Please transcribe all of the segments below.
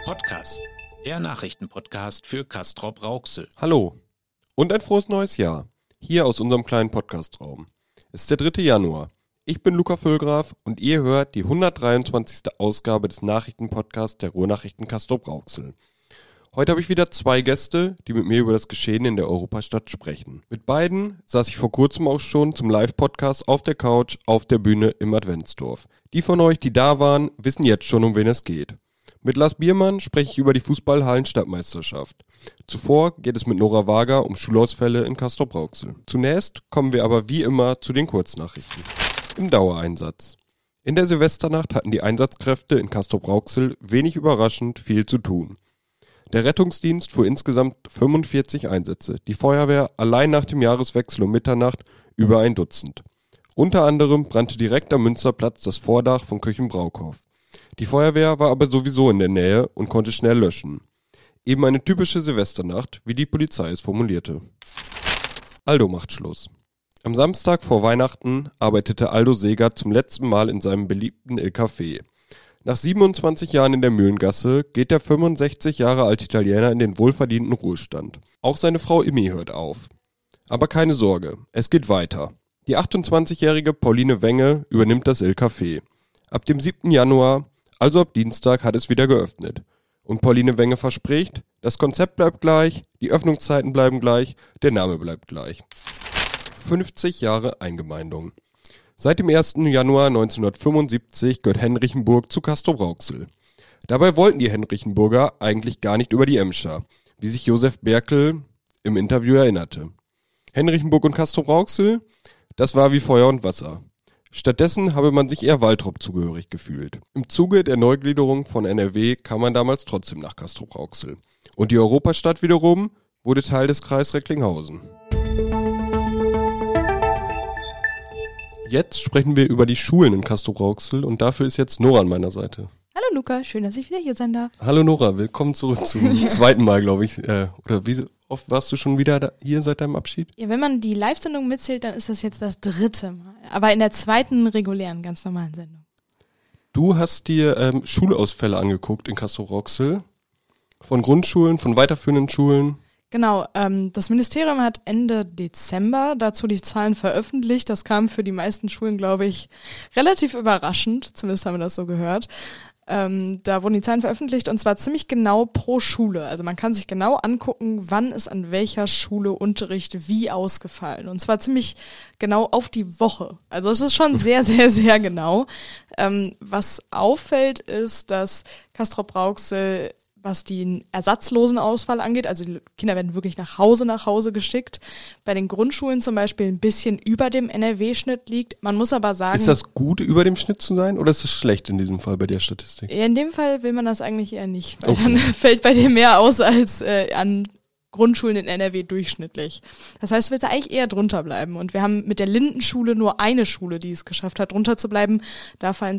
Podcast, der Nachrichtenpodcast für Castrop-Rauxel. Hallo und ein frohes neues Jahr, hier aus unserem kleinen Podcastraum. Es ist der 3. Januar. Ich bin Luca Füllgraf und ihr hört die 123. Ausgabe des Nachrichtenpodcasts der Ruhrnachrichten Castrop-Rauxel. Heute habe ich wieder 2 Gäste, die mit mir über das Geschehen in der Europastadt sprechen. Mit beiden saß ich vor kurzem auch schon zum Live-Podcast auf der Couch auf der Bühne im Adventsdorf. Die von euch, die da waren, wissen jetzt schon, um wen es geht. Mit Lars Biermann spreche ich über die Fußball-Hallenstadtmeisterschaft. Zuvor geht es mit Nora Wager um Schulausfälle in Castrop-Rauxel. Zunächst kommen wir aber wie immer zu den Kurznachrichten. Im Dauereinsatz. In der Silvesternacht hatten die Einsatzkräfte in Castrop-Rauxel wenig überraschend viel zu tun. Der Rettungsdienst fuhr insgesamt 45 Einsätze, die Feuerwehr allein nach dem Jahreswechsel um Mitternacht über ein Dutzend. Unter anderem brannte direkt am Münsterplatz das Vordach von Küchenbraukauf. Die Feuerwehr war aber sowieso in der Nähe und konnte schnell löschen. Eben eine typische Silvesternacht, wie die Polizei es formulierte. Aldo macht Schluss. Am Samstag vor Weihnachten arbeitete Aldo Seeger zum letzten Mal in seinem beliebten Il Café. Nach 27 Jahren in der Mühlengasse geht der 65 Jahre alte Italiener in den wohlverdienten Ruhestand. Auch seine Frau Immi hört auf. Aber keine Sorge, es geht weiter. Die 28-jährige Pauline Wenge übernimmt das Il Café. Ab dem 7. Januar, also ab Dienstag, hat es wieder geöffnet. Und Pauline Wenge verspricht, das Konzept bleibt gleich, die Öffnungszeiten bleiben gleich, der Name bleibt gleich. 50 Jahre Eingemeindung. Seit dem 1. Januar 1975 gehört Henrichenburg zu Castrop-Rauxel. Dabei wollten die Henrichenburger eigentlich gar nicht über die Emscher, wie sich Josef Berkel im Interview erinnerte. Henrichenburg und Castrop-Rauxel, das war wie Feuer und Wasser. Stattdessen habe man sich eher Waltrop zugehörig gefühlt. Im Zuge der Neugliederung von NRW kam man damals trotzdem nach Castrop-Rauxel. Und die Europastadt wiederum wurde Teil des Kreis Recklinghausen. Jetzt sprechen wir über die Schulen in Castrop-Rauxel und dafür ist jetzt Nora an meiner Seite. Hallo Luca, schön, dass ich wieder hier sein darf. Hallo Nora, willkommen zurück zum zweiten Mal, glaube ich. Oder wie oft warst du schon wieder hier seit deinem Abschied? Ja, wenn man die Live-Sendung mitzählt, dann ist das jetzt das 3. Mal. Aber in der 2. regulären, ganz normalen Sendung. Du hast dir Schulausfälle angeguckt in Castrop-Rauxel. Von Grundschulen, von weiterführenden Schulen. Genau, das Ministerium hat Ende Dezember dazu die Zahlen veröffentlicht. Das kam für die meisten Schulen, glaube ich, relativ überraschend. Zumindest haben wir das so gehört. Da wurden die Zahlen veröffentlicht und zwar ziemlich genau pro Schule. Also man kann sich genau angucken, wann ist an welcher Schule Unterricht wie ausgefallen. Und zwar ziemlich genau auf die Woche. Also es ist schon sehr, sehr, sehr genau. Was auffällt, ist, dass Castrop-Rauxel, was den ersatzlosen Ausfall angeht, also die Kinder werden wirklich nach Hause geschickt, bei den Grundschulen zum Beispiel ein bisschen über dem NRW-Schnitt liegt. Man muss aber sagen... Ist das gut, über dem Schnitt zu sein, oder ist das schlecht in diesem Fall bei der Statistik? In dem Fall will man das eigentlich eher nicht, weil dann fällt bei dir mehr aus als an Grundschulen in NRW durchschnittlich. Das heißt, du willst eigentlich eher drunter bleiben. Und wir haben mit der Lindenschule nur eine Schule, die es geschafft hat, drunter zu bleiben. Da fallen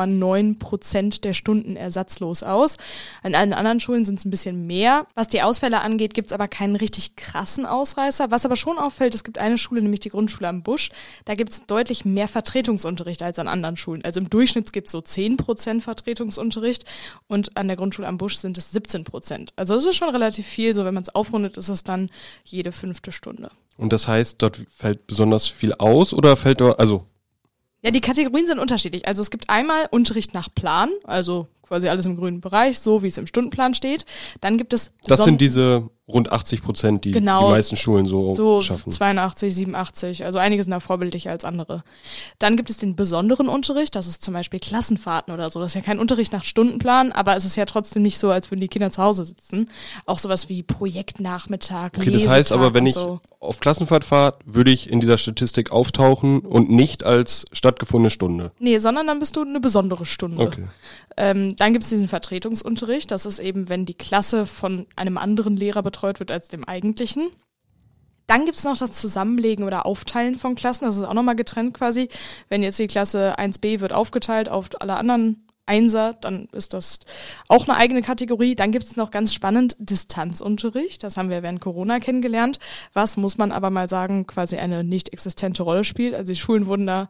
2,9% der Stunden ersatzlos aus. An allen anderen Schulen sind es ein bisschen mehr. Was die Ausfälle angeht, gibt es aber keinen richtig krassen Ausreißer. Was aber schon auffällt, es gibt eine Schule, nämlich die Grundschule am Busch. Da gibt es deutlich mehr Vertretungsunterricht als an anderen Schulen. Also im Durchschnitt gibt es so 10% Vertretungsunterricht und an der Grundschule am Busch sind es 17%. Also das ist schon relativ viel, so wenn man es aufrundet, ist es dann jede 5. Stunde. Und das heißt, dort fällt besonders viel aus oder fällt dort, also? Ja, die Kategorien sind unterschiedlich. Also es gibt einmal Unterricht nach Plan, also quasi alles im grünen Bereich, so wie es im Stundenplan steht. Dann gibt es... Das sind diese rund 80%, die genau, die meisten Schulen so schaffen. 82, 87, also einige sind da vorbildlicher als andere. Dann gibt es den besonderen Unterricht, das ist zum Beispiel Klassenfahrten oder so. Das ist ja kein Unterricht nach Stundenplan, aber es ist ja trotzdem nicht so, als würden die Kinder zu Hause sitzen. Auch sowas wie Projektnachmittag, Okay, das heißt aber, wenn ich auf Klassenfahrt fahre, würde ich in dieser Statistik auftauchen und nicht als stattgefundene Stunde. Nee, sondern dann bist du eine besondere Stunde. Okay. Dann gibt es diesen Vertretungsunterricht. Das ist eben, wenn die Klasse von einem anderen Lehrer betreut wird als dem eigentlichen. Dann gibt es noch das Zusammenlegen oder Aufteilen von Klassen. Das ist auch nochmal getrennt quasi. Wenn jetzt die Klasse 1b wird aufgeteilt auf alle anderen Einser, dann ist das auch eine eigene Kategorie. Dann gibt es noch ganz spannend Distanzunterricht. Das haben wir während Corona kennengelernt. Was, muss man aber mal sagen, quasi eine nicht existente Rolle spielt. Also die Schulen wurden da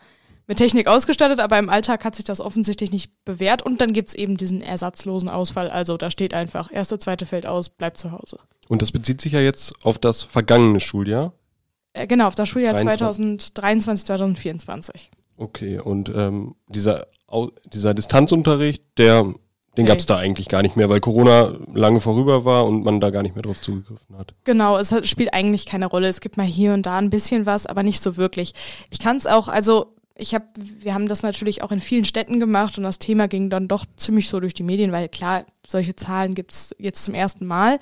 mit Technik ausgestattet, aber im Alltag hat sich das offensichtlich nicht bewährt. Und dann gibt's eben diesen ersatzlosen Ausfall. Also da steht einfach, 1., 2. fällt aus, bleibt zu Hause. Und das bezieht sich ja jetzt auf das vergangene Schuljahr? Genau, auf das Schuljahr 23. 2023, 2024. Okay, und dieser Distanzunterricht, den gab's da eigentlich gar nicht mehr, weil Corona lange vorüber war und man da gar nicht mehr drauf zugegriffen hat. Genau, es spielt eigentlich keine Rolle. Es gibt mal hier und da ein bisschen was, aber nicht so wirklich. Ich kann es auch, also wir haben das natürlich auch in vielen Städten gemacht und das Thema ging dann doch ziemlich so durch die Medien, weil klar, solche Zahlen gibt's jetzt zum ersten Mal.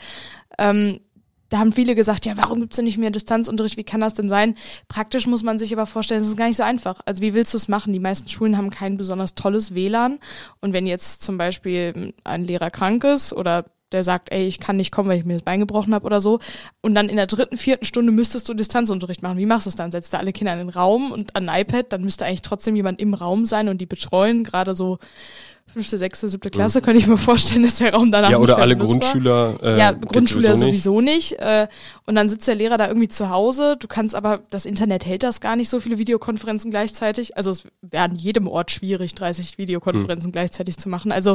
Da haben viele gesagt, ja, warum gibt's denn nicht mehr Distanzunterricht? Wie kann das denn sein? Praktisch muss man sich aber vorstellen, es ist gar nicht so einfach. Also wie willst du es machen? Die meisten Schulen haben kein besonders tolles WLAN. Und wenn jetzt zum Beispiel ein Lehrer krank ist oder der sagt, ey, ich kann nicht kommen, weil ich mir das Bein gebrochen habe oder so, und dann in der 3., 4. Stunde müsstest du Distanzunterricht machen. Wie machst du es dann? Setzt du alle Kinder in den Raum und an ein iPad? Dann müsste eigentlich trotzdem jemand im Raum sein und die betreuen, gerade so 5., 6., 7. Klasse, könnte ich mir vorstellen, dass der Raum danach ja, oder nicht mehr alle benutzbar. Grundschüler. Ja, Grundschüler sowieso nicht. Und dann sitzt der Lehrer da irgendwie zu Hause. Du kannst aber, das Internet hält das gar nicht, so viele Videokonferenzen gleichzeitig. Also es wäre an jedem Ort schwierig, 30 Videokonferenzen gleichzeitig zu machen. Also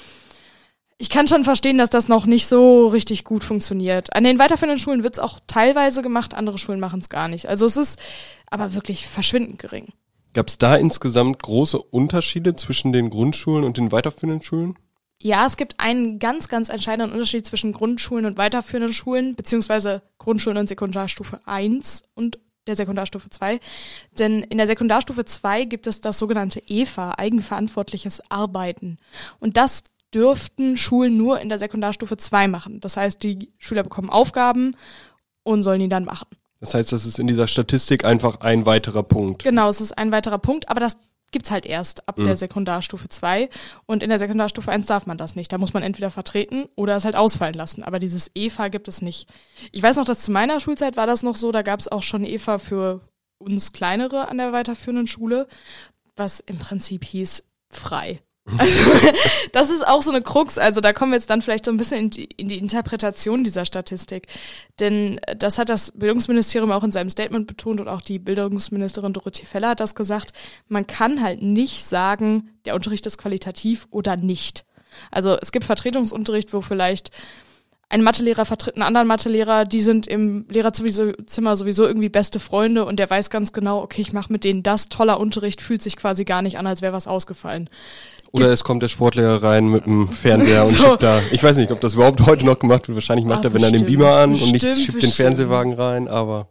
ich kann schon verstehen, dass das noch nicht so richtig gut funktioniert. An den weiterführenden Schulen wird es auch teilweise gemacht, andere Schulen machen es gar nicht. Also es ist aber wirklich verschwindend gering. Gab es da insgesamt große Unterschiede zwischen den Grundschulen und den weiterführenden Schulen? Ja, es gibt einen ganz, ganz entscheidenden Unterschied zwischen Grundschulen und weiterführenden Schulen, beziehungsweise Grundschulen und Sekundarstufe 1 und der Sekundarstufe 2. Denn in der Sekundarstufe 2 gibt es das sogenannte EVA, eigenverantwortliches Arbeiten. Und das dürften Schulen nur in der Sekundarstufe 2 machen. Das heißt, die Schüler bekommen Aufgaben und sollen die dann machen. Das heißt, das ist in dieser Statistik einfach ein weiterer Punkt. Genau, es ist ein weiterer Punkt, aber das gibt's halt erst ab der Sekundarstufe 2 und in der Sekundarstufe 1 darf man das nicht. Da muss man entweder vertreten oder es halt ausfallen lassen, aber dieses EVA gibt es nicht. Ich weiß noch, dass zu meiner Schulzeit war das noch so, da gab's auch schon EVA für uns Kleinere an der weiterführenden Schule, was im Prinzip hieß frei. Also das ist auch so eine Krux, also da kommen wir jetzt dann vielleicht so ein bisschen in die Interpretation dieser Statistik, denn das hat das Bildungsministerium auch in seinem Statement betont und auch die Bildungsministerin Dorothee Feller hat das gesagt, man kann halt nicht sagen, der Unterricht ist qualitativ oder nicht. Also es gibt Vertretungsunterricht, wo vielleicht ein Mathelehrer vertritt einen anderen Mathelehrer, die sind im Lehrerzimmer sowieso irgendwie beste Freunde und der weiß ganz genau, okay, ich mache mit denen das, toller Unterricht, fühlt sich quasi gar nicht an, als wäre was ausgefallen. Oder es kommt der Sportlehrer rein mit dem Fernseher und schickt da, ich weiß nicht, ob das überhaupt heute noch gemacht wird, wahrscheinlich macht er, wenn er den Beamer an und nicht schiebt den Fernsehwagen rein, aber...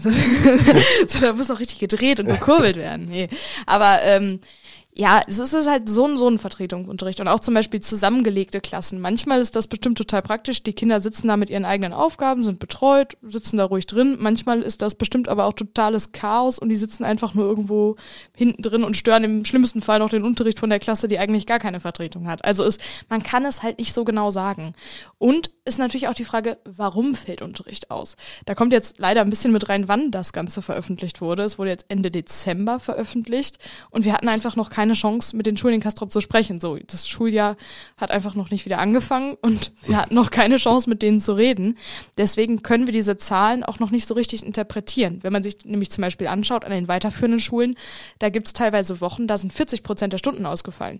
So, da muss noch richtig gedreht und gekurbelt werden. Nee. Aber ja, es ist halt so ein Vertretungsunterricht und auch zum Beispiel zusammengelegte Klassen. Manchmal ist das bestimmt total praktisch. Die Kinder sitzen da mit ihren eigenen Aufgaben, sind betreut, sitzen da ruhig drin. Manchmal ist das bestimmt aber auch totales Chaos und die sitzen einfach nur irgendwo hinten drin und stören im schlimmsten Fall noch den Unterricht von der Klasse, die eigentlich gar keine Vertretung hat. Also man kann es halt nicht so genau sagen. Und ist natürlich auch die Frage, warum fällt Unterricht aus? Da kommt jetzt leider ein bisschen mit rein, wann das Ganze veröffentlicht wurde. Es wurde jetzt Ende Dezember veröffentlicht und wir hatten einfach noch keine Chance, mit den Schulen in Castrop zu sprechen. So, das Schuljahr hat einfach noch nicht wieder angefangen und wir hatten noch keine Chance, mit denen zu reden. Deswegen können wir diese Zahlen auch noch nicht so richtig interpretieren. Wenn man sich nämlich zum Beispiel anschaut an den weiterführenden Schulen, da gibt es teilweise Wochen, da sind 40% der Stunden ausgefallen.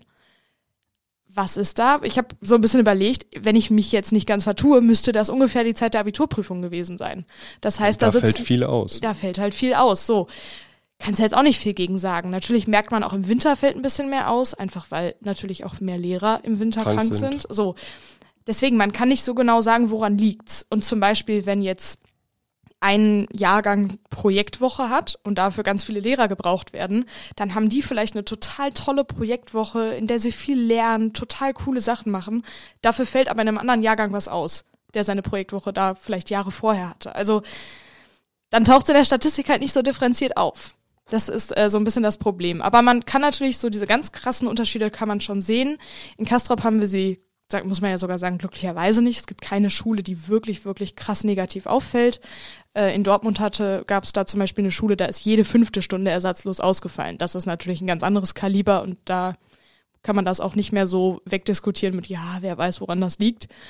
Was ist da? Ich habe so ein bisschen überlegt, wenn ich mich jetzt nicht ganz vertue, müsste das ungefähr die Zeit der Abiturprüfung gewesen sein. Das heißt, da fällt viel aus. Da fällt halt viel aus, so. Kannst ja jetzt auch nicht viel gegen sagen. Natürlich merkt man auch im Winter fällt ein bisschen mehr aus, einfach weil natürlich auch mehr Lehrer im Winter krank sind. So. Deswegen, man kann nicht so genau sagen, woran liegt's. Und zum Beispiel, wenn jetzt ein Jahrgang Projektwoche hat und dafür ganz viele Lehrer gebraucht werden, dann haben die vielleicht eine total tolle Projektwoche, in der sie viel lernen, total coole Sachen machen. Dafür fällt aber in einem anderen Jahrgang was aus, der seine Projektwoche da vielleicht Jahre vorher hatte. Also dann taucht es in der Statistik halt nicht so differenziert auf. Das ist so ein bisschen das Problem. Aber man kann natürlich so diese ganz krassen Unterschiede kann man schon sehen. In Castrop haben wir sie, muss man ja sogar sagen, glücklicherweise nicht. Es gibt keine Schule, die wirklich, wirklich krass negativ auffällt. In Dortmund gab es da zum Beispiel eine Schule, da ist jede 5. Stunde ersatzlos ausgefallen. Das ist natürlich ein ganz anderes Kaliber und da kann man das auch nicht mehr so wegdiskutieren mit, ja, wer weiß, woran das liegt.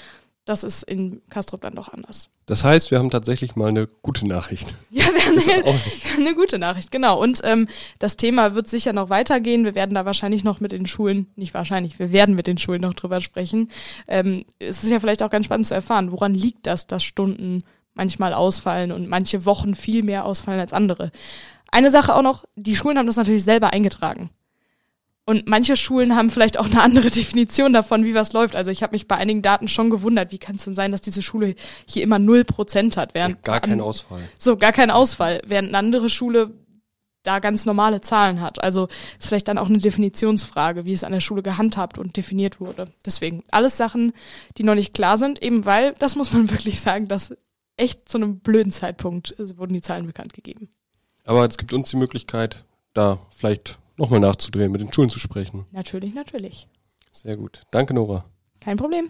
Das ist in Castrop dann doch anders. Das heißt, wir haben tatsächlich mal eine gute Nachricht. Ja, wir haben eine gute Nachricht, genau. Und das Thema wird sicher noch weitergehen. Wir werden da wahrscheinlich noch mit den Schulen, nicht wahrscheinlich, wir werden mit den Schulen noch drüber sprechen. Es ist ja vielleicht auch ganz spannend zu erfahren, woran liegt das, dass Stunden manchmal ausfallen und manche Wochen viel mehr ausfallen als andere. Eine Sache auch noch, die Schulen haben das natürlich selber eingetragen. Und manche Schulen haben vielleicht auch eine andere Definition davon, wie was läuft. Also ich habe mich bei einigen Daten schon gewundert, wie kann es denn sein, dass diese Schule hier immer 0% hat? Während Gar kein Ausfall. So, gar kein Ausfall, während eine andere Schule da ganz normale Zahlen hat. Also ist vielleicht dann auch eine Definitionsfrage, wie es an der Schule gehandhabt und definiert wurde. Deswegen alles Sachen, die noch nicht klar sind, eben weil, das muss man wirklich sagen, dass echt zu einem blöden Zeitpunkt wurden die Zahlen bekannt gegeben. Aber es gibt uns die Möglichkeit, da vielleicht nochmal nachzudrehen, mit den Schulen zu sprechen. Natürlich, natürlich. Sehr gut. Danke, Nora. Kein Problem.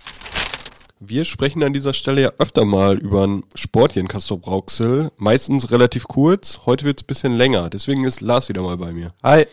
Wir sprechen an dieser Stelle ja öfter mal über einen Sport hier in Castrop-Rauxel. Meistens relativ kurz. Heute wird es ein bisschen länger. Deswegen ist Lars wieder mal bei mir. Hi.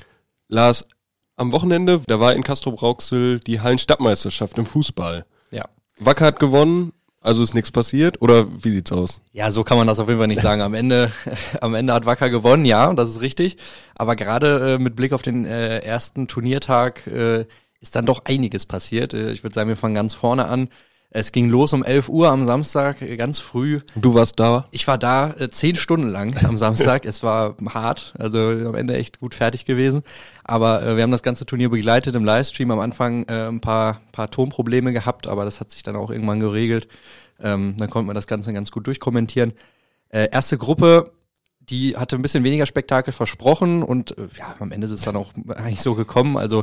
Lars, am Wochenende, da war in Castrop-Rauxel die Hallenstadtmeisterschaft im Fußball. Ja. Wacker hat gewonnen. Also ist nichts passiert, oder wie sieht's aus? Ja, so kann man das auf jeden Fall nicht sagen. Am Ende hat Wacker gewonnen, ja, das ist richtig. Aber gerade mit Blick auf den ersten Turniertag ist dann doch einiges passiert. Ich würde sagen, wir fangen ganz vorne an. Es ging los um 11 Uhr am Samstag, ganz früh. Du warst da? Ich war da 10 Stunden lang am Samstag. Es war hart, also am Ende echt gut fertig gewesen. Aber wir haben das ganze Turnier begleitet im Livestream. Am Anfang ein paar Tonprobleme gehabt, aber das hat sich dann auch irgendwann geregelt. Dann konnte man das Ganze ganz gut durchkommentieren. Erste Gruppe, die hatte ein bisschen weniger Spektakel versprochen und ja, am Ende ist es dann auch eigentlich so gekommen. Also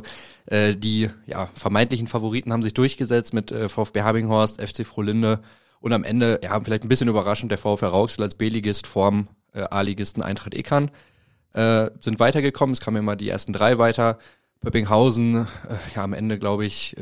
die vermeintlichen Favoriten haben sich durchgesetzt mit VfB Habinghorst, FC Frohlinde und am Ende, ja, vielleicht ein bisschen überraschend, der VfR Rauxel als B-Ligist vorm A-Ligisten Eintracht Ekern sind weitergekommen. Es kamen immer die ersten 3 weiter. Böppinghausen, am Ende, glaube ich,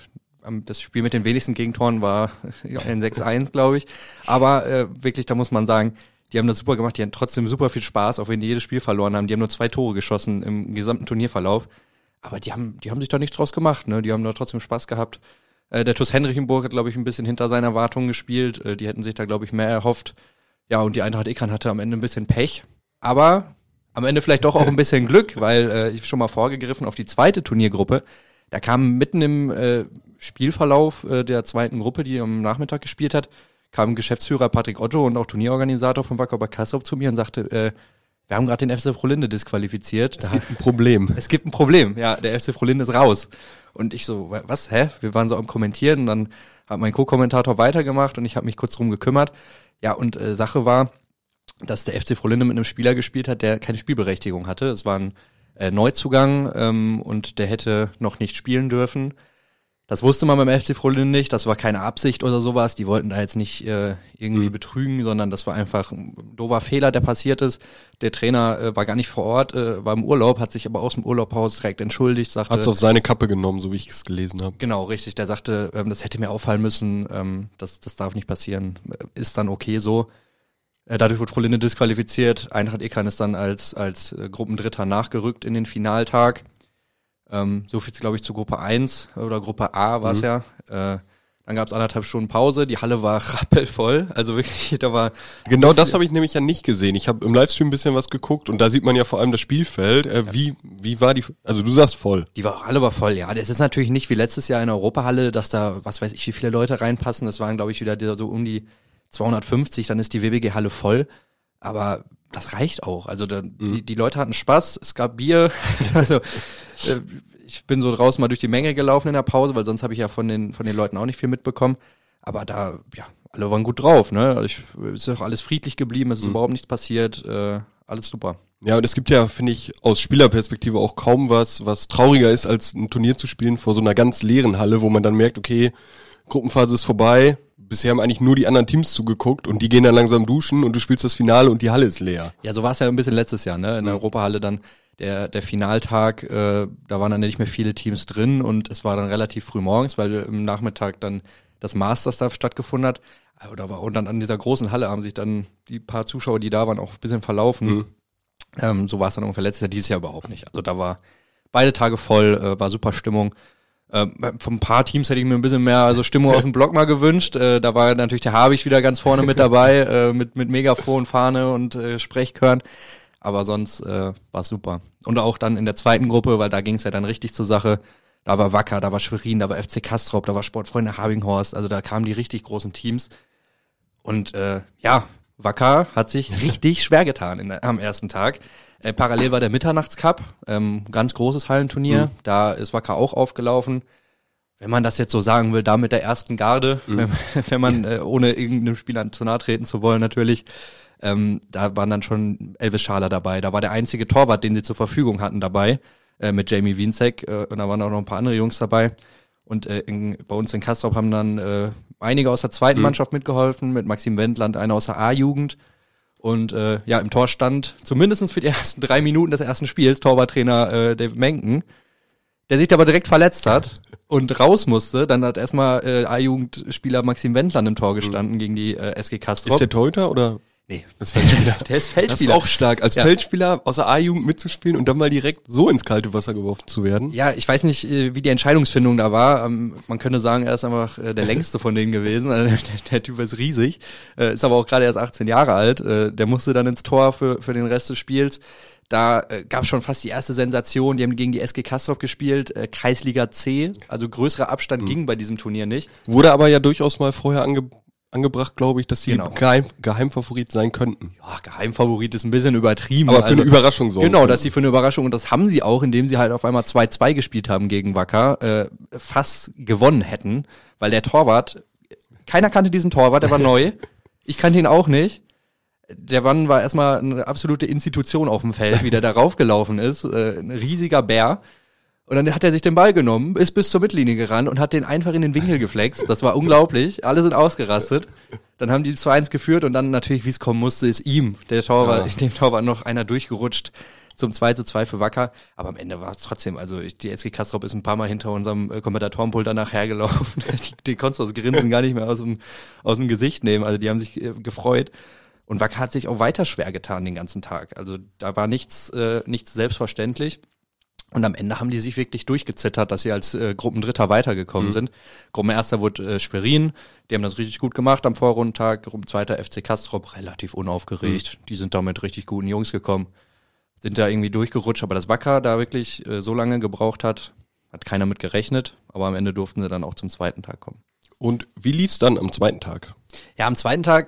das Spiel mit den wenigsten Gegentoren war ein 6-1, glaube ich. Aber wirklich, da muss man sagen, die haben das super gemacht, die hatten trotzdem super viel Spaß, auch wenn die jedes Spiel verloren haben. Die haben nur 2 Tore geschossen im gesamten Turnierverlauf. Aber die haben sich da nichts draus gemacht, ne? Die haben da trotzdem Spaß gehabt. Der TuS Henrichenburg hat, glaube ich, ein bisschen hinter seinen Erwartungen gespielt. Die hätten sich da, glaube ich, mehr erhofft. Ja, und die Eintracht Ekern hatte am Ende ein bisschen Pech. Aber am Ende vielleicht doch auch ein bisschen Glück, weil ich schon mal vorgegriffen auf die zweite Turniergruppe. Da kam mitten im Spielverlauf der zweiten Gruppe, die am Nachmittag gespielt hat, kam Geschäftsführer Patrick Otto und auch Turnierorganisator von Wacker bei Castrop zu mir und sagte, wir haben gerade den FC Frohlinde disqualifiziert. Es gibt ein Problem. Es gibt ein Problem, ja, der FC Frohlinde ist raus. Und ich so, was, hä? Wir waren so am Kommentieren und dann hat mein Co-Kommentator weitergemacht und ich habe mich kurz drum gekümmert. Ja, und Sache war, dass der FC Frohlinde mit einem Spieler gespielt hat, der keine Spielberechtigung hatte. Es war ein Neuzugang und der hätte noch nicht spielen dürfen. Das wusste man beim FC Frohlinde nicht, das war keine Absicht oder sowas, die wollten da jetzt nicht irgendwie betrügen, sondern das war einfach ein doofer Fehler, der passiert ist. Der Trainer war gar nicht vor Ort, war im Urlaub, hat sich aber aus dem Urlaub raus direkt entschuldigt, sagte... Hat's auf seine Kappe genommen, so wie ich es gelesen habe. Genau, richtig, der sagte, das hätte mir auffallen müssen, das darf nicht passieren, ist dann okay so. Dadurch wurde Frohlinde disqualifiziert, Eintracht Ekern ist dann als Gruppendritter nachgerückt in den Finaltag. So viel, glaube ich, zu Gruppe 1 oder Gruppe A war es ja. Dann gab es 1,5 Stunden Pause, die Halle war rappelvoll, also wirklich, da war... Genau das habe ich nämlich ja nicht gesehen. Ich habe im Livestream ein bisschen was geguckt und da sieht man ja vor allem das Spielfeld. Wie war die, also du sagst voll. Halle war voll, ja. Das ist natürlich nicht wie letztes Jahr in der Europahalle, dass da, was weiß ich, wie viele Leute reinpassen. Das waren, glaube ich, wieder so um die 250, dann ist die WBG-Halle voll. Aber das reicht auch. Also die Leute hatten Spaß, es gab Bier. Also ich bin so draußen mal durch die Menge gelaufen in der Pause, weil sonst habe ich ja von den Leuten auch nicht viel mitbekommen. Aber da, ja, alle waren gut drauf, ne? Also ist auch alles friedlich geblieben, es ist überhaupt nichts passiert, alles super. Ja, und es gibt ja, finde ich, aus Spielerperspektive auch kaum was trauriger ist, als ein Turnier zu spielen vor so einer ganz leeren Halle, wo man dann merkt, okay, Gruppenphase ist vorbei. Bisher haben eigentlich nur die anderen Teams zugeguckt und die gehen dann langsam duschen und du spielst das Finale und die Halle ist leer. Ja, so war es ja ein bisschen letztes Jahr, ne? In der Europahalle dann der Finaltag, da waren dann nicht mehr viele Teams drin und es war dann relativ früh morgens, weil im Nachmittag dann das Masters da stattgefunden hat. Und dann an dieser großen Halle haben sich dann die paar Zuschauer, die da waren, auch ein bisschen verlaufen. So war es dann ungefähr letztes Jahr, dieses Jahr überhaupt nicht. Also da war beide Tage voll, war super Stimmung. Von ein paar Teams hätte ich mir ein bisschen mehr Stimmung aus dem Block mal gewünscht. Da war natürlich der Habich wieder ganz vorne mit dabei, mit Megafon, Fahne und Sprechchören. Aber sonst war es super. Und auch dann in der zweiten Gruppe, weil da ging es ja dann richtig zur Sache. Da war Wacker, da war Schwerin, da war FC Castrop, da war Sportfreunde Habinghorst. Also da kamen die richtig großen Teams. Und Wacker hat sich richtig schwer getan am ersten Tag. Parallel war der Mitternachtscup, ganz großes Hallenturnier. Da ist Wacker auch aufgelaufen. Wenn man das jetzt so sagen will, da mit der ersten Garde, wenn man ohne irgendeinem Spieler zu nahe treten zu wollen natürlich, da waren dann schon Elvis Schaler dabei. Da war der einzige Torwart, den sie zur Verfügung hatten dabei, mit Jamie Wienzek. Und da waren auch noch ein paar andere Jungs dabei. Und bei uns in Castrop haben dann einige aus der zweiten Mannschaft mitgeholfen, mit Maxim Wendland, einer aus der A-Jugend. Und im Tor stand zumindest für die ersten 3 Minuten des ersten Spiels Torwarttrainer David Menken, der sich aber direkt verletzt hat und raus musste. Dann hat erstmal A-Jugendspieler Maxim Wendland im Tor gestanden gegen die SG Castrop. Ist der Torhüter oder? Nee. Das Feldspieler. Der ist Feldspieler. Das ist auch stark, als Feldspieler aus der A-Jugend mitzuspielen und dann mal direkt so ins kalte Wasser geworfen zu werden. Ja, ich weiß nicht, wie die Entscheidungsfindung da war. Man könnte sagen, er ist einfach der längste von denen gewesen. Also der Typ ist riesig, ist aber auch gerade erst 18 Jahre alt. Der musste dann ins Tor für den Rest des Spiels. Da gab es schon fast die erste Sensation. Die haben gegen die SG Castrop gespielt, Kreisliga C. Also größerer Abstand ging bei diesem Turnier nicht. Wurde aber ja durchaus mal vorher angebracht, glaube ich, dass sie Geheimfavorit sein könnten. Ja, Geheimfavorit ist ein bisschen übertrieben. Aber für eine Überraschung sorgen. Genau, dass sie für eine Überraschung, und das haben sie auch, indem sie halt auf einmal 2-2 gespielt haben gegen Wacker, fast gewonnen hätten, weil der Torwart, keiner kannte diesen Torwart, der war neu, ich kannte ihn auch nicht. Der Mann war erstmal eine absolute Institution auf dem Feld, wie der da raufgelaufen ist, ein riesiger Bär. Und dann hat er sich den Ball genommen, ist bis zur Mittellinie gerannt und hat den einfach in den Winkel geflext. Das war unglaublich. Alle sind ausgerastet. Dann haben die 2-1 geführt und dann natürlich, wie es kommen musste, ist dem Torwart noch einer durchgerutscht zum 2-2 für Wacker. Aber am Ende war es trotzdem, also die SG Castrop ist ein paar Mal hinter unserem Kommentatorenpult danach hergelaufen. Die konntest du das Grinsen gar nicht mehr aus dem Gesicht nehmen. Also die haben sich gefreut. Und Wacker hat sich auch weiter schwer getan den ganzen Tag. Also da war nichts selbstverständlich. Und am Ende haben die sich wirklich durchgezittert, dass sie als Gruppendritter weitergekommen sind. Gruppenerster wurde Schwerin, die haben das richtig gut gemacht am Vorrundentag. Gruppenzweiter FC Castrop, relativ unaufgeregt. Die sind da mit richtig guten Jungs gekommen, sind da irgendwie durchgerutscht. Aber das Wacker da wirklich so lange gebraucht hat keiner mit gerechnet. Aber am Ende durften sie dann auch zum zweiten Tag kommen. Und wie lief's dann am zweiten Tag? Ja, am zweiten Tag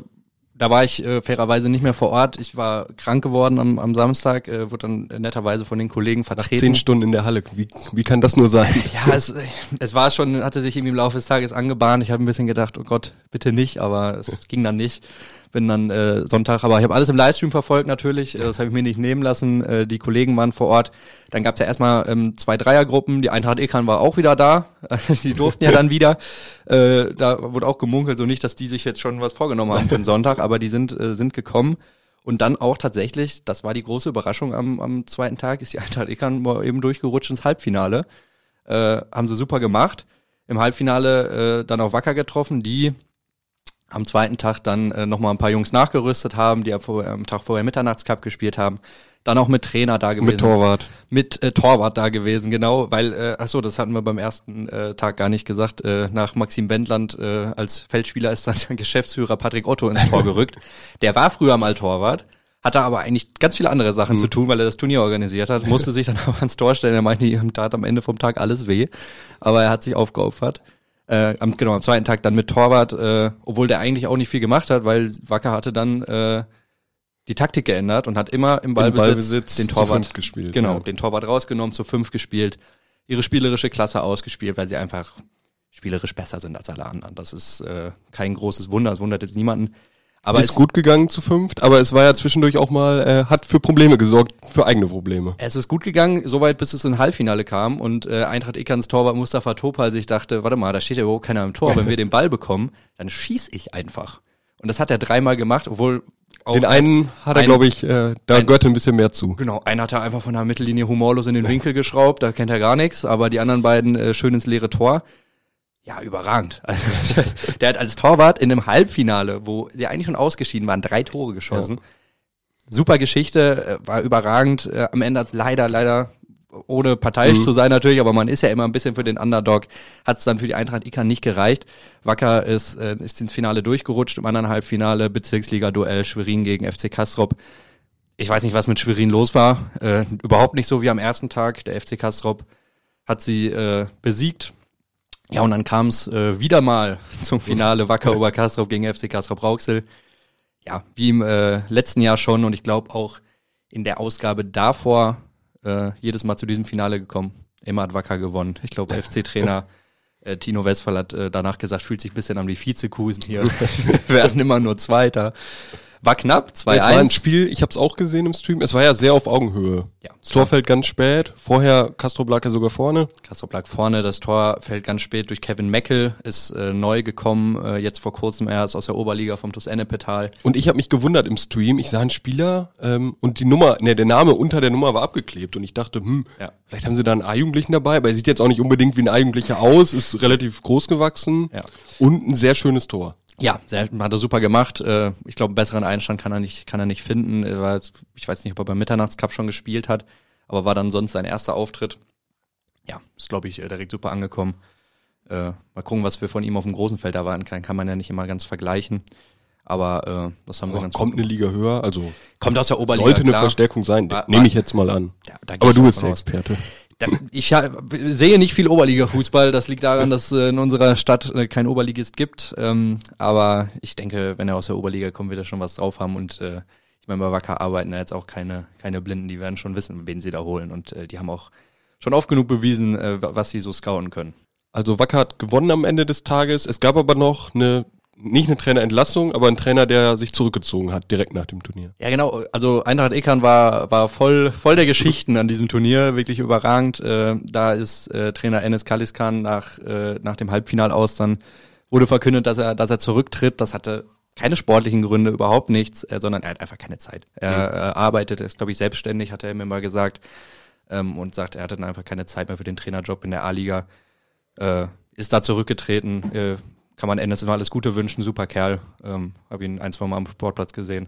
da war ich fairerweise nicht mehr vor Ort. Ich war krank geworden am Samstag, wurde dann netterweise von den Kollegen vertreten. Nach 10 Stunden in der Halle, wie kann das nur sein? Ja, es war schon, hatte sich irgendwie im Laufe des Tages angebahnt. Ich habe ein bisschen gedacht, oh Gott, bitte nicht, aber es ging dann nicht. Bin dann Sonntag, aber ich habe alles im Livestream verfolgt natürlich, das habe ich mir nicht nehmen lassen, die Kollegen waren vor Ort. Dann gab es ja erstmal 2 Dreiergruppen, die Eintracht Ekern war auch wieder da, die durften ja dann wieder. Da wurde auch gemunkelt, so nicht, dass die sich jetzt schon was vorgenommen haben für den Sonntag, aber die sind gekommen. Und dann auch tatsächlich, das war die große Überraschung am zweiten Tag, ist die Eintracht Ekern mal eben durchgerutscht ins Halbfinale. Haben sie super gemacht. Im Halbfinale dann auch Wacker getroffen, die am zweiten Tag dann nochmal ein paar Jungs nachgerüstet haben, die am Tag vorher Mitternachtscup gespielt haben. Dann auch mit Trainer da gewesen. Mit Torwart. Mit Torwart da gewesen, genau. Weil, das hatten wir beim ersten Tag gar nicht gesagt. Nach Maxim Wendland als Feldspieler ist dann der Geschäftsführer Patrick Otto ins Tor gerückt. Der war früher mal Torwart, hatte aber eigentlich ganz viele andere Sachen zu tun, weil er das Turnier organisiert hat. Musste sich dann aber ans Tor stellen. Er meinte, ihm tat am Ende vom Tag alles weh. Aber er hat sich aufgeopfert. Am zweiten Tag dann mit Torwart, obwohl der eigentlich auch nicht viel gemacht hat, weil Wacker hatte dann die Taktik geändert und hat immer im Ballbesitz den Torwart gespielt. Genau, ja. Den Torwart rausgenommen, zu 5 gespielt, ihre spielerische Klasse ausgespielt, weil sie einfach spielerisch besser sind als alle anderen. Das ist kein großes Wunder, es wundert jetzt niemanden. Aber ist gut gegangen zu 5, aber es war ja zwischendurch auch mal, hat für Probleme gesorgt, für eigene Probleme. Es ist gut gegangen, soweit bis es in Halbfinale kam und Eintracht Ekerns Torwart Mustafa Topal sich dachte, warte mal, da steht ja überhaupt keiner im Tor, wenn wir den Ball bekommen, dann schieß ich einfach. Und das hat er 3-mal gemacht, obwohl auch den einen hat er, glaube ich, da gehörte ein bisschen mehr zu. Genau, einen hat er einfach von der Mittellinie humorlos in den Winkel geschraubt, da kennt er gar nichts, aber die anderen beiden schön ins leere Tor. Ja, überragend. Also, der hat als Torwart in einem Halbfinale, wo sie eigentlich schon ausgeschieden waren, 3 Tore geschossen. Ja. Super Geschichte, war überragend. Am Ende hat es leider ohne parteiisch zu sein natürlich, aber man ist ja immer ein bisschen für den Underdog, hat es dann für die Eintracht Icke nicht gereicht. Wacker ist ins Finale durchgerutscht, im anderen Halbfinale Bezirksliga-Duell Schwerin gegen FC Castrop. Ich weiß nicht, was mit Schwerin los war, überhaupt nicht so wie am ersten Tag. Der FC Castrop hat sie besiegt. Ja, und dann kam es wieder mal zum Finale Wacker über Castrop gegen FC Castrop-Rauxel. Ja, wie im letzten Jahr schon, und ich glaube auch in der Ausgabe davor jedes Mal zu diesem Finale gekommen. Immer hat Wacker gewonnen. Ich glaube, FC-Trainer Tino Westphal hat danach gesagt, fühlt sich ein bisschen an wie Vizekusen hier. Wir werden immer nur Zweiter. War knapp, 2-1. Es war ein Spiel, ich habe es auch gesehen im Stream, es war ja sehr auf Augenhöhe. Ja, das Tor fällt ganz spät, vorher Castrop lag ja sogar vorne. Castrop lag vorne, das Tor fällt ganz spät durch Kevin Meckel, ist neu gekommen, jetzt vor kurzem erst aus der Oberliga vom TuS Ennepetal. Und ich habe mich gewundert im Stream, ich sah einen Spieler und die Nummer, der Name unter der Nummer war abgeklebt und ich dachte, vielleicht haben sie da einen A-Jugendlichen dabei, aber er sieht jetzt auch nicht unbedingt wie ein A-Jugendlicher aus, ist relativ groß gewachsen und ein sehr schönes Tor. Ja, hat er super gemacht. Ich glaube, einen besseren Einstand kann er nicht finden. Ich weiß nicht, ob er beim Mitternachtscup schon gespielt hat, aber war dann sonst sein erster Auftritt. Ja, ist, glaube ich, direkt super angekommen. Mal gucken, was wir von ihm auf dem großen Feld erwarten können. Kann man ja nicht immer ganz vergleichen. Aber das haben wir ganz kommt eine Liga höher, also kommt aus der Oberliga. Sollte eine Verstärkung sein, nehme ich jetzt mal an. Da aber du bist der Experte. Ich sehe nicht viel Oberliga-Fußball. Das liegt daran, dass in unserer Stadt kein Oberligist gibt. Aber ich denke, wenn er aus der Oberliga kommt, wird er schon was drauf haben. Und ich meine, bei Wacker arbeiten da jetzt auch keine Blinden. Die werden schon wissen, wen sie da holen. Und die haben auch schon oft genug bewiesen, was sie so scouten können. Also Wacker hat gewonnen am Ende des Tages. Es gab aber noch nicht eine Trainerentlassung, aber ein Trainer, der sich zurückgezogen hat, direkt nach dem Turnier. Ja, genau. Also Eintracht Ekern war voll der Geschichten an diesem Turnier, wirklich überragend. Da ist Trainer Enes Kaliskan nach dem Halbfinal aus, dann wurde verkündet, dass er zurücktritt. Das hatte keine sportlichen Gründe, überhaupt nichts, sondern er hat einfach keine Zeit. Er arbeitet, ist, glaube ich, selbstständig, hat er mir mal gesagt, und sagt, er hatte dann einfach keine Zeit mehr für den Trainerjob in der A-Liga. Ist da zurückgetreten, kann man Endes immer alles Gute wünschen, super Kerl. Habe ihn 1-2 Mal am Sportplatz gesehen.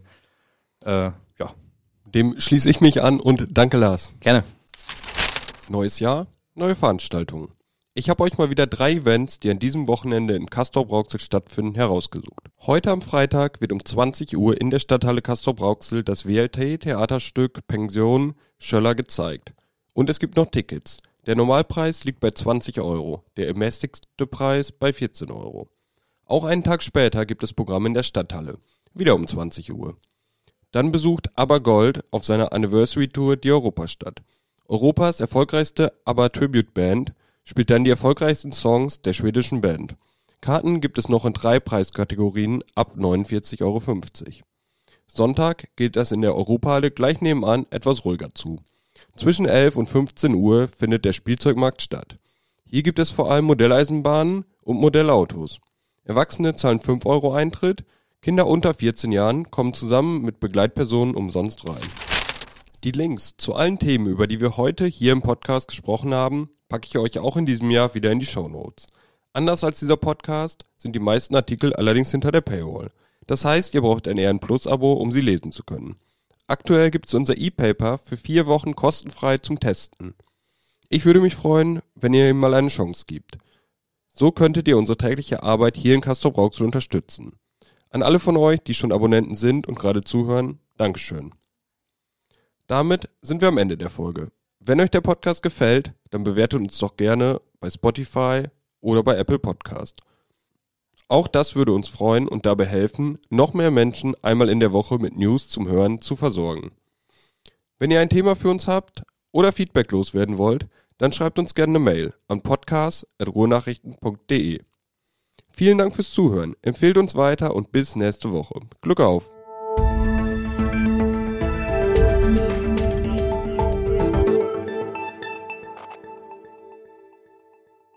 Dem schließe ich mich an und danke, Lars. Gerne. Neues Jahr, neue Veranstaltungen. Ich habe euch mal wieder 3 Events, die an diesem Wochenende in Castrop-Rauxel stattfinden, herausgesucht. Heute am Freitag wird um 20 Uhr in der Stadthalle Castrop-Rauxel das WLT-Theaterstück Pension Schöller gezeigt. Und es gibt noch Tickets. Der Normalpreis liegt bei 20 €, der ermäßigte Preis bei 14 €. Auch einen Tag später gibt es Programm in der Stadthalle, wieder um 20 Uhr. Dann besucht ABBA Gold auf seiner Anniversary Tour die Europastadt. Europas erfolgreichste ABBA-Tribute-Band spielt dann die erfolgreichsten Songs der schwedischen Band. Karten gibt es noch in 3 Preiskategorien ab 49,50 €. Sonntag geht es in der Europahalle gleich nebenan etwas ruhiger zu. Zwischen 11 und 15 Uhr findet der Spielzeugmarkt statt. Hier gibt es vor allem Modelleisenbahnen und Modellautos. Erwachsene zahlen 5 € Eintritt, Kinder unter 14 Jahren kommen zusammen mit Begleitpersonen umsonst rein. Die Links zu allen Themen, über die wir heute hier im Podcast gesprochen haben, packe ich euch auch in diesem Jahr wieder in die Shownotes. Anders als dieser Podcast sind die meisten Artikel allerdings hinter der Paywall. Das heißt, ihr braucht ein ERN-Plus-Abo, um sie lesen zu können. Aktuell gibt es unser E-Paper für 4 Wochen kostenfrei zum Testen. Ich würde mich freuen, wenn ihr ihm mal eine Chance gibt. So könntet ihr unsere tägliche Arbeit hier in Castrop-Rauxel unterstützen. An alle von euch, die schon Abonnenten sind und gerade zuhören, Dankeschön. Damit sind wir am Ende der Folge. Wenn euch der Podcast gefällt, dann bewertet uns doch gerne bei Spotify oder bei Apple Podcast. Auch das würde uns freuen und dabei helfen, noch mehr Menschen einmal in der Woche mit News zum Hören zu versorgen. Wenn ihr ein Thema für uns habt oder Feedback loswerden wollt, dann schreibt uns gerne eine Mail an podcast@ruhrnachrichten.de. Vielen Dank fürs Zuhören, empfehlt uns weiter und bis nächste Woche. Glück auf!